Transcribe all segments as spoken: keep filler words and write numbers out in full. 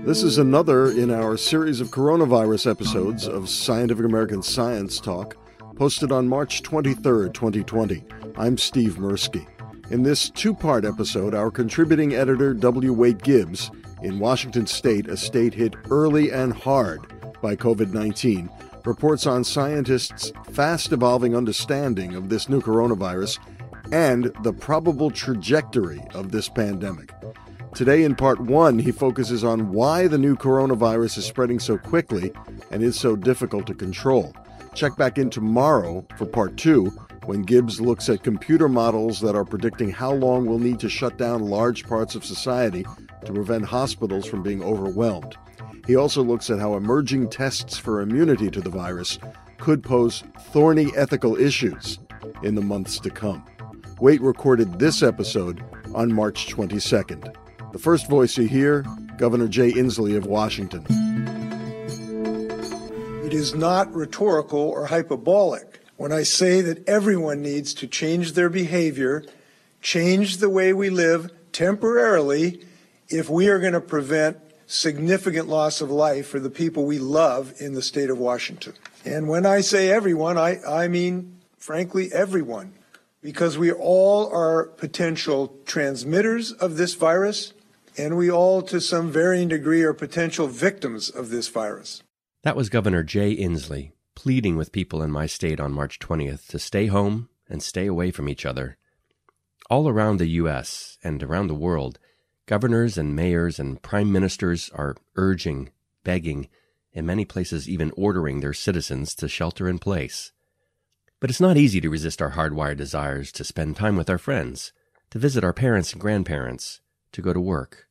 This is another in our series of coronavirus episodes of Scientific American Science Talk, posted on March twenty-third, twenty twenty. I'm Steve Mirsky. In this two-part episode, our contributing editor, W. Wade Gibbs, in Washington State, a state hit early and hard by covid nineteen, reports on scientists' fast-evolving understanding of this new coronavirus and the probable trajectory of this pandemic. Today in part one, he focuses on why the new coronavirus is spreading so quickly and is so difficult to control. Check back in tomorrow for part two, when Gibbs looks at computer models that are predicting how long we'll need to shut down large parts of society to prevent hospitals from being overwhelmed. He also looks at how emerging tests for immunity to the virus could pose thorny ethical issues in the months to come. Waite recorded this episode on March twenty-second. The first voice you hear, Governor Jay Inslee of Washington. It is not rhetorical or hyperbolic when I say that everyone needs to change their behavior, change the way we live temporarily if we are going to prevent significant loss of life for the people we love in the state of Washington. And when I say everyone, I, I mean, frankly, everyone, because we all are potential transmitters of this virus, and we all, to some varying degree, are potential victims of this virus. That was Governor Jay Inslee pleading with people in my state on March twentieth to stay home and stay away from each other. All around the U S and around the world, governors and mayors and prime ministers are urging, begging, in many places even ordering their citizens to shelter in place. But it's not easy to resist our hardwired desires to spend time with our friends, to visit our parents and grandparents, to go to work.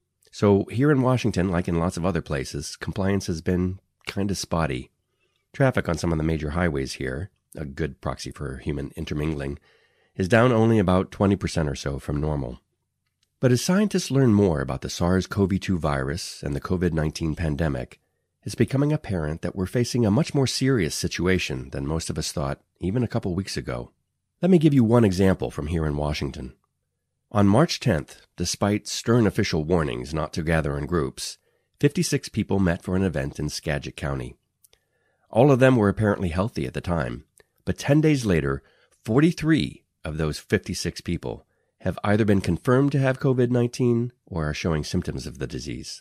So here in Washington, like in lots of other places, compliance has been kind of spotty. Traffic on some of the major highways here, a good proxy for human intermingling, is down only about twenty percent or so from normal. But as scientists learn more about the SARS-C o V two virus and the covid nineteen pandemic, it's becoming apparent that we're facing a much more serious situation than most of us thought even a couple weeks ago. Let me give you one example from here in Washington. On March tenth, despite stern official warnings not to gather in groups, fifty-six people met for an event in Skagit County. All of them were apparently healthy at the time, but ten days later, forty-three of those fifty-six people have either been confirmed to have covid nineteen or are showing symptoms of the disease.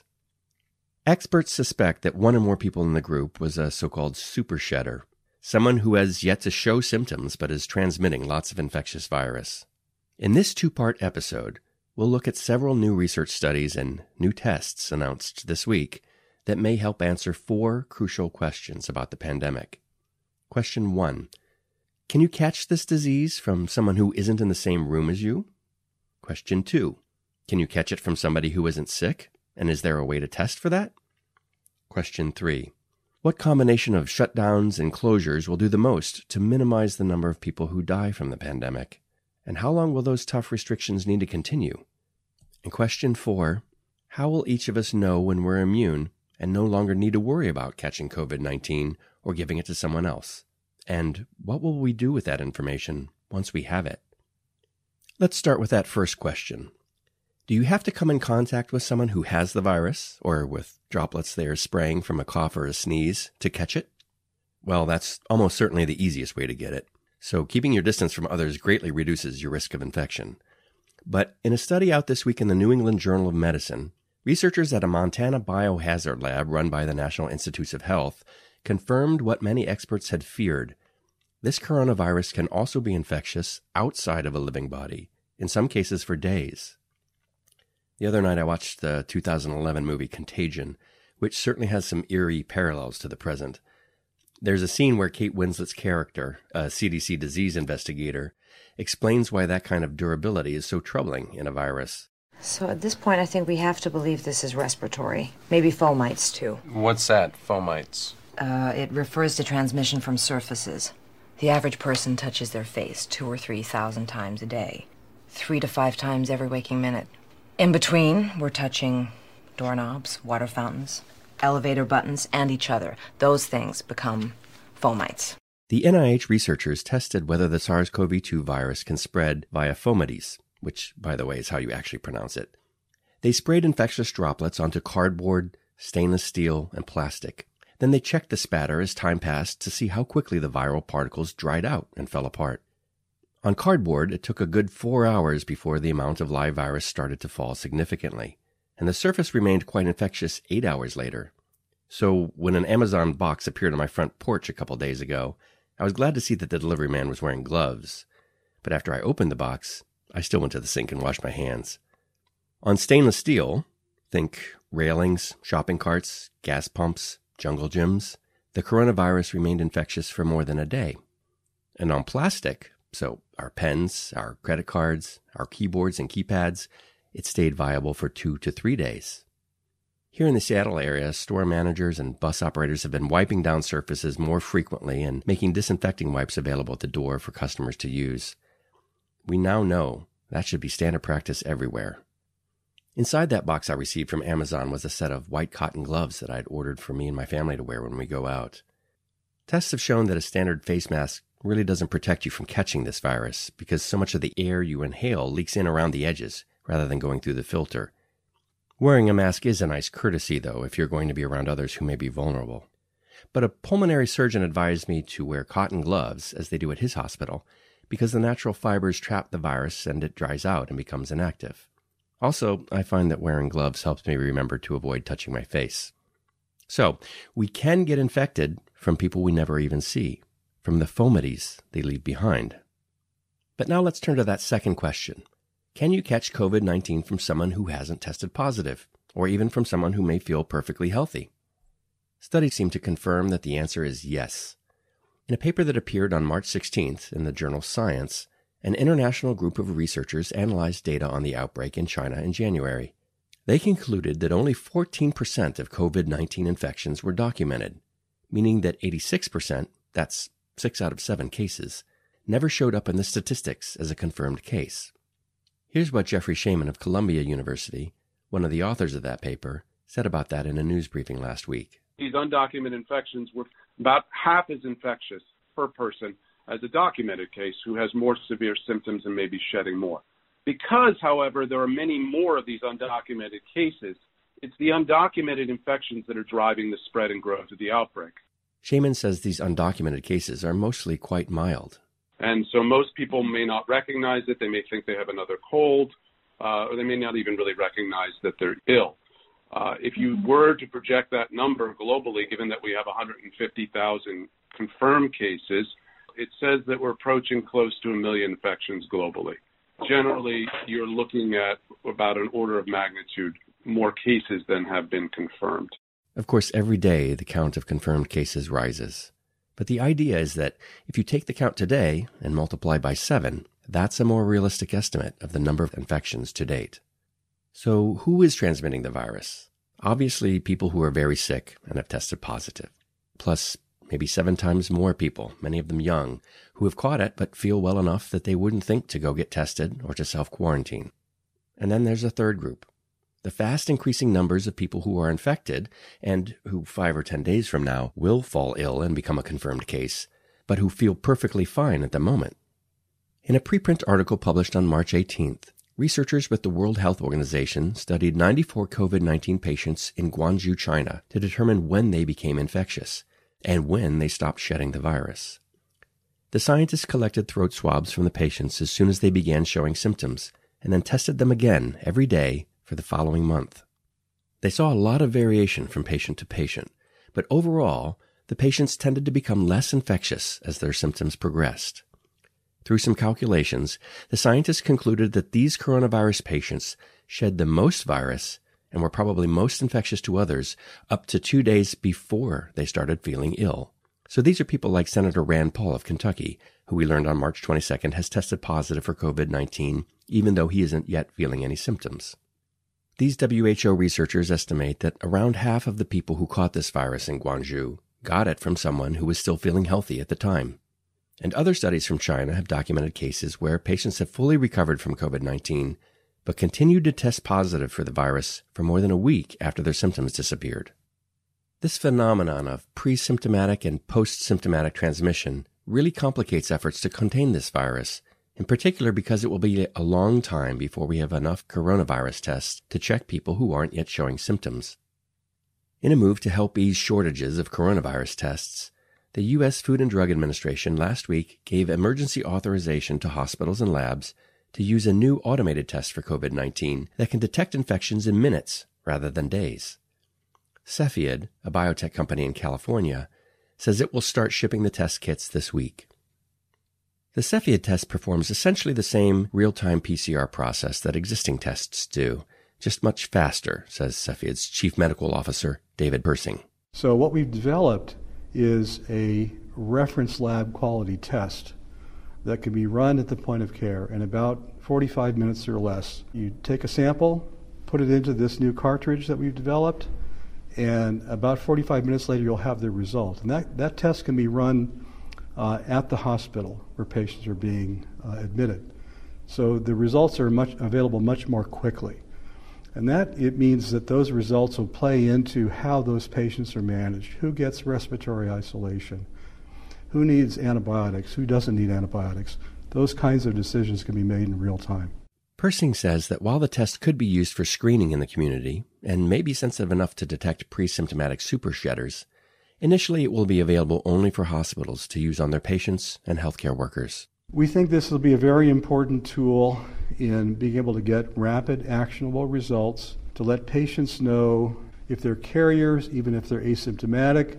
Experts suspect that one or more people in the group was a so-called supershedder, someone who has yet to show symptoms but is transmitting lots of infectious virus. In this two-part episode, we'll look at several new research studies and new tests announced this week that may help answer four crucial questions about the pandemic. Question one, can you catch this disease from someone who isn't in the same room as you? Question two, can you catch it from somebody who isn't sick, and is there a way to test for that? Question three, what combination of shutdowns and closures will do the most to minimize the number of people who die from the pandemic? And how long will those tough restrictions need to continue? And question four, how will each of us know when we're immune and no longer need to worry about catching covid nineteen or giving it to someone else? And what will we do with that information once we have it? Let's start with that first question. Do you have to come in contact with someone who has the virus, or with droplets they are spraying from a cough or a sneeze, to catch it? Well, that's almost certainly the easiest way to get it. So keeping your distance from others greatly reduces your risk of infection. But in a study out this week in the New England Journal of Medicine, researchers at a Montana biohazard lab run by the National Institutes of Health confirmed what many experts had feared. This coronavirus can also be infectious outside of a living body, in some cases for days. The other night I watched the two thousand eleven movie Contagion, which certainly has some eerie parallels to the present. There's a scene where Kate Winslet's character, a C D C disease investigator, explains why that kind of durability is so troubling in a virus. So at this point, I think we have to believe this is respiratory. Maybe fomites, too. What's that, fomites? Uh, it refers to transmission from surfaces. The average person touches their face two or three thousand times a day. Three to five times every waking minute. In between, we're touching doorknobs, water fountains, elevator buttons, and each other. Those things become fomites. The N I H researchers tested whether the SARS-C o V two virus can spread via fomites, which, by the way, is how you actually pronounce it. They sprayed infectious droplets onto cardboard, stainless steel, and plastic. Then they checked the spatter as time passed to see how quickly the viral particles dried out and fell apart. On cardboard, it took a good four hours before the amount of live virus started to fall significantly, and the surface remained quite infectious eight hours later. So when an Amazon box appeared on my front porch a couple days ago, I was glad to see that the delivery man was wearing gloves. But after I opened the box, I still went to the sink and washed my hands. On stainless steel, think railings, shopping carts, gas pumps, jungle gyms, the coronavirus remained infectious for more than a day. And on plastic, so our pens, our credit cards, our keyboards and keypads, it stayed viable for two to three days. Here in the Seattle area, store managers and bus operators have been wiping down surfaces more frequently and making disinfecting wipes available at the door for customers to use. We now know that should be standard practice everywhere. Inside that box I received from Amazon was a set of white cotton gloves that I had ordered for me and my family to wear when we go out. Tests have shown that a standard face mask really doesn't protect you from catching this virus because so much of the air you inhale leaks in around the edges rather than going through the filter. Wearing a mask is a nice courtesy, though, if you're going to be around others who may be vulnerable. But a pulmonary surgeon advised me to wear cotton gloves, as they do at his hospital, because the natural fibers trap the virus and it dries out and becomes inactive. Also, I find that wearing gloves helps me remember to avoid touching my face. So, we can get infected from people we never even see, from the fomites they leave behind. But now let's turn to that second question. Can you catch covid nineteen from someone who hasn't tested positive, or even from someone who may feel perfectly healthy? Studies seem to confirm that the answer is yes. In a paper that appeared on March sixteenth in the journal Science, an international group of researchers analyzed data on the outbreak in China in January. They concluded that only fourteen percent of covid nineteen infections were documented, meaning that eighty-six percent, that's six out of seven cases, never showed up in the statistics as a confirmed case. Here's what Jeffrey Shaman of Columbia University, one of the authors of that paper, said about that in a news briefing last week. These undocumented infections were about half as infectious per person as a documented case who has more severe symptoms and may be shedding more. Because, however, there are many more of these undocumented cases, it's the undocumented infections that are driving the spread and growth of the outbreak. Shaman says these undocumented cases are mostly quite mild. And so most people may not recognize it. They may think they have another cold, uh, or they may not even really recognize that they're ill. Uh, if you were to project that number globally, given that we have one hundred fifty thousand confirmed cases, it says that we're approaching close to a million infections globally. Generally, you're looking at about an order of magnitude more cases than have been confirmed. Of course, every day the count of confirmed cases rises. But the idea is that if you take the count today and multiply by seven, that's a more realistic estimate of the number of infections to date. So who is transmitting the virus? Obviously, people who are very sick and have tested positive. Plus, maybe seven times more people, many of them young, who have caught it but feel well enough that they wouldn't think to go get tested or to self-quarantine. And then there's a third group. The fast increasing numbers of people who are infected and who five or ten days from now will fall ill and become a confirmed case, but who feel perfectly fine at the moment. In a preprint article published on March eighteenth, researchers with the World Health Organization studied ninety-four covid nineteen patients in Guangzhou, China, to determine when they became infectious and when they stopped shedding the virus. The scientists collected throat swabs from the patients as soon as they began showing symptoms and then tested them again every day for the following month. They saw a lot of variation from patient to patient, but overall, the patients tended to become less infectious as their symptoms progressed. Through some calculations, the scientists concluded that these coronavirus patients shed the most virus and were probably most infectious to others up to two days before they started feeling ill. So these are people like Senator Rand Paul of Kentucky, who we learned on March twenty-second has tested positive for covid nineteen, even though he isn't yet feeling any symptoms. These W H O researchers estimate that around half of the people who caught this virus in Guangzhou got it from someone who was still feeling healthy at the time. And other studies from China have documented cases where patients have fully recovered from covid nineteen, but continued to test positive for the virus for more than a week after their symptoms disappeared. This phenomenon of pre-symptomatic and post-symptomatic transmission really complicates efforts to contain this virus in particular because it will be a long time before we have enough coronavirus tests to check people who aren't yet showing symptoms. In a move to help ease shortages of coronavirus tests, the U S Food and Drug Administration last week gave emergency authorization to hospitals and labs to use a new automated test for COVID nineteen that can detect infections in minutes rather than days. Cepheid, a biotech company in California, says it will start shipping the test kits this week. The Cepheid test performs essentially the same real-time P C R process that existing tests do, just much faster, says Cepheid's Chief Medical Officer, David Persing. So what we've developed is a reference lab quality test that can be run at the point of care in about forty-five minutes or less. You take a sample, put it into this new cartridge that we've developed, and about forty-five minutes later you'll have the result. And that, that test can be run uh, at the hospital where patients are being uh, admitted. So the results are much available much more quickly. And that it means that those results will play into how those patients are managed, who gets respiratory isolation, who needs antibiotics, who doesn't need antibiotics. Those kinds of decisions can be made in real time. Persing says that while the test could be used for screening in the community and may be sensitive enough to detect pre-symptomatic supershedders, initially it will be available only for hospitals to use on their patients and healthcare workers. We think this will be a very important tool in being able to get rapid, actionable results to let patients know if they're carriers, even if they're asymptomatic,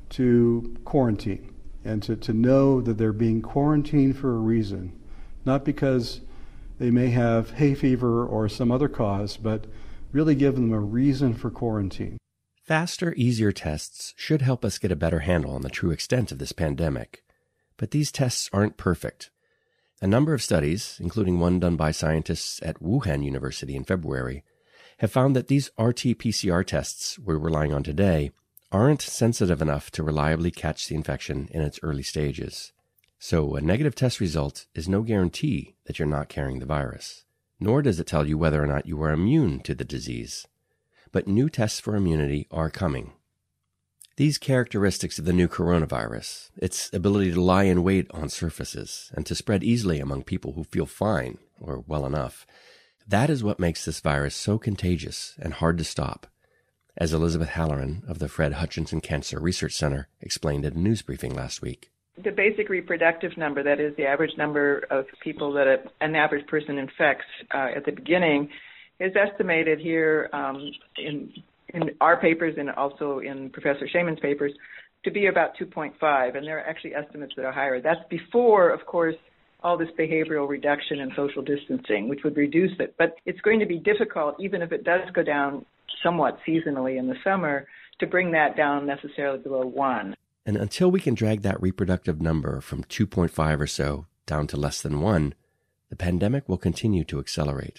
to quarantine and to, to know that they're being quarantined for a reason, not because they may have hay fever or some other cause, but really give them a reason for quarantine. Faster, easier tests should help us get a better handle on the true extent of this pandemic. But these tests aren't perfect. A number of studies, including one done by scientists at Wuhan University in February, have found that these R T P C R tests we're relying on today aren't sensitive enough to reliably catch the infection in its early stages. So a negative test result is no guarantee that you're not carrying the virus, nor does it tell you whether or not you are immune to the disease. But new tests for immunity are coming. These characteristics of the new coronavirus, its ability to lie in wait on surfaces and to spread easily among people who feel fine or well enough, that is what makes this virus so contagious and hard to stop, as Elizabeth Halloran of the Fred Hutchinson Cancer Research Center explained at a news briefing last week. The basic reproductive number, that is the average number of people that a, an average person infects uh, at the beginning, is estimated here um, in in our papers and also in Professor Shaman's papers to be about two point five, and there are actually estimates that are higher. That's before, of course, all this behavioral reduction and social distancing, which would reduce it. But it's going to be difficult, even if it does go down somewhat seasonally in the summer, to bring that down necessarily below one. And until we can drag that reproductive number from two point five or so down to less than one, the pandemic will continue to accelerate.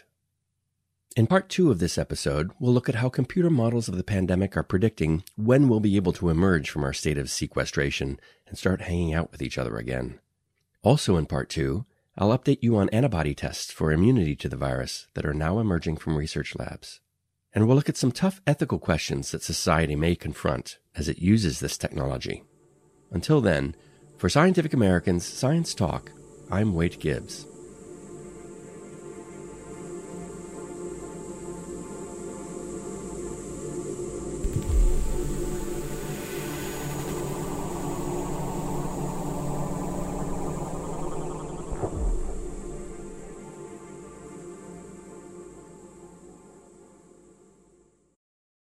In part two of this episode, we'll look at how computer models of the pandemic are predicting when we'll be able to emerge from our state of sequestration and start hanging out with each other again. Also in part two, I'll update you on antibody tests for immunity to the virus that are now emerging from research labs. And we'll look at some tough ethical questions that society may confront as it uses this technology. Until then, for Scientific American's Science Talk, I'm Wade Gibbs.